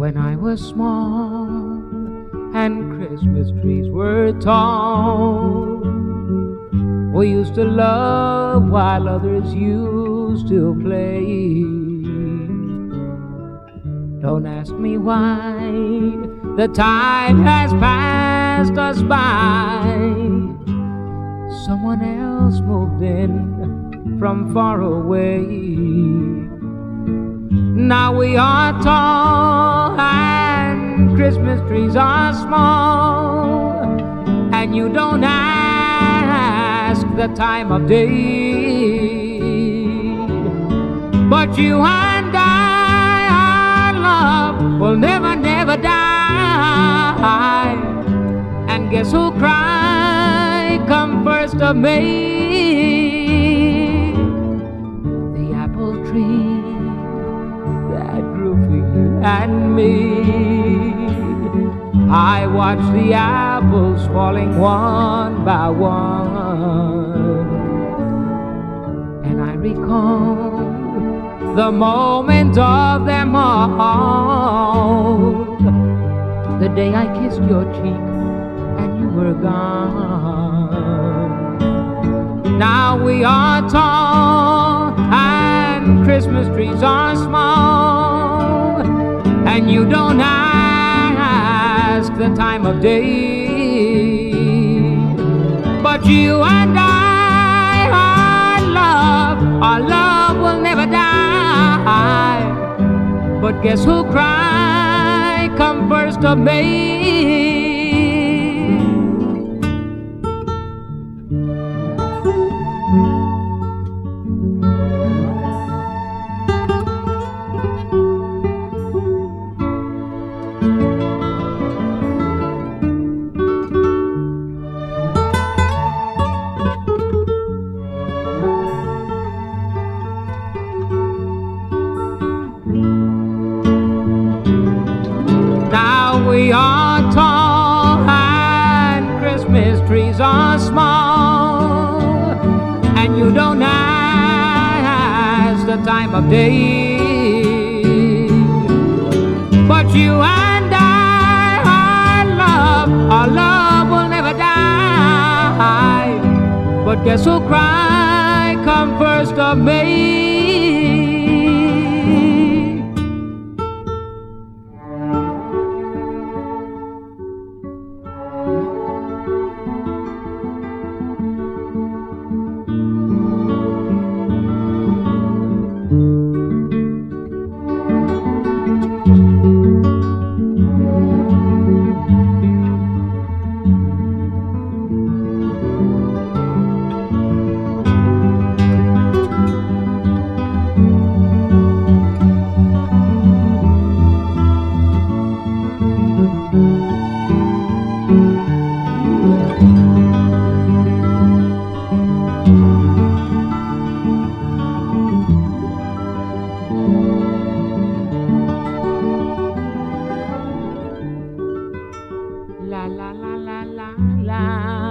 when I was small and Christmas trees were tall. We used to love while others used to play. Don't ask me why the time has passed us by. Someone else moved in from far away. Now we are tall and Christmas trees are small, and you don't ask the time of day. But you and I, our love will never, never die. And guess who cry come first of May? The apple tree that grew for you and me. I watch the apples falling one by one, and I recall the moment of them all. The day I kissed your cheek and you were gone. Now we are tall and Christmas trees are small, and you don't ask the time of day. But you and I, our love will never die. But guess who cry come first of May? We are tall and Christmas trees are small, and you don't ask the time of day. But you and I, our love will never die. But guess who cry come first of May? La la la la la la.